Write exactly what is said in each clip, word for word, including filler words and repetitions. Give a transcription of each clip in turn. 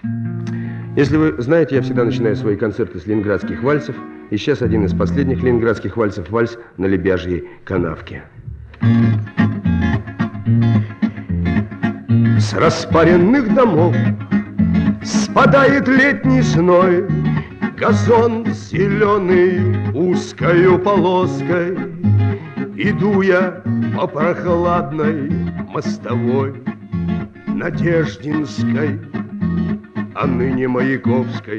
Если вы знаете, я всегда начинаю свои концерты с ленинградских вальсов. И сейчас один из последних ленинградских вальсов, вальс на Лебяжьей канавке. С распаренных домов спадает летний зной, газон зеленый узкою полоской. Иду я по прохладной мостовой Надеждинской, а ныне Маяковской.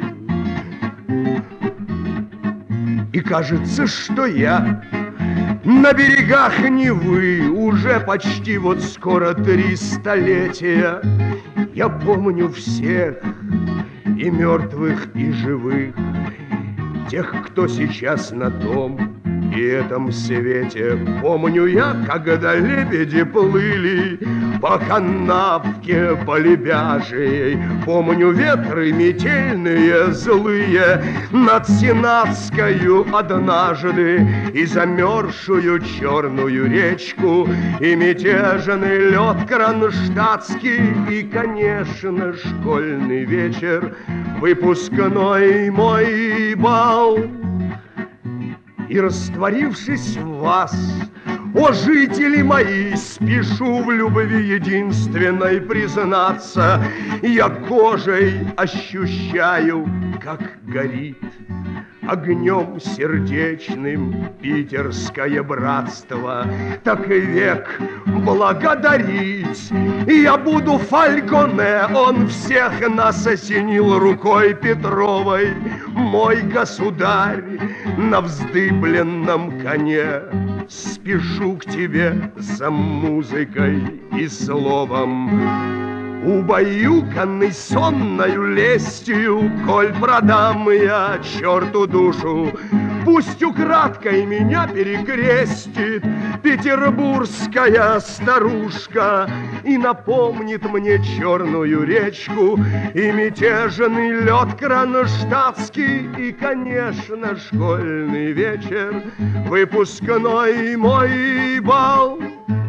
И кажется, что я на берегах Невы уже почти вот скоро три столетия. Я помню всех, и мертвых, и живых, тех, кто сейчас на том и этом свете. Помню я, когда лебеди плыли по канавке по Лебяжьей. Помню ветры метельные злые над Сенатскою однажды, и замерзшую черную речку, и мятежный лед кронштадтский, и, конечно, школьный вечер, выпускной мой бал. И, растворившись в вас, о, жители мои, спешу в любви единственной признаться, я кожей ощущаю, как горит огнем сердечным питерское братство. Так и век благодарить я буду Фальконе, он всех нас осенил рукой Петровой. Мой государь на вздыбленном коне, спешу к тебе за музыкой и словом. Убаюканный сонною лестью, коль продам я черту душу, пусть украдкой меня перекрестит петербургская старушка и напомнит мне черную речку и мятежный лед кронштадтский, и, конечно, школьный вечер, выпускной мой бал.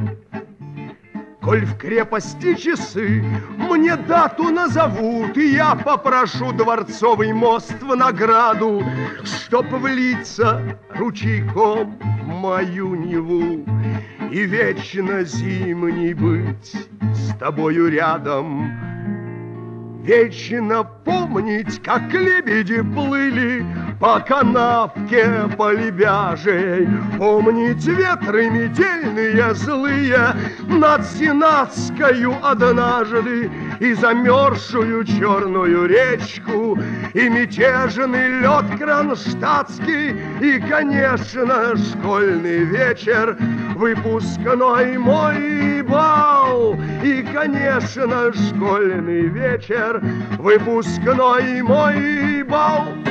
Коль в крепости часы мне дату назовут, и я попрошу Дворцовый мост в награду, чтоб влиться ручейком в мою Неву и вечно зимний быть с тобою рядом. Вечно помнить, как лебеди плыли по канавке по Лебяжьей, помнить ветры метельные злые над Сенатскою однажды, и замерзшую черную речку, и мятежный лед кронштадтский, и, конечно, школьный вечер, выпускной мой бал, и, конечно, школьный вечер, выпускной мой бал.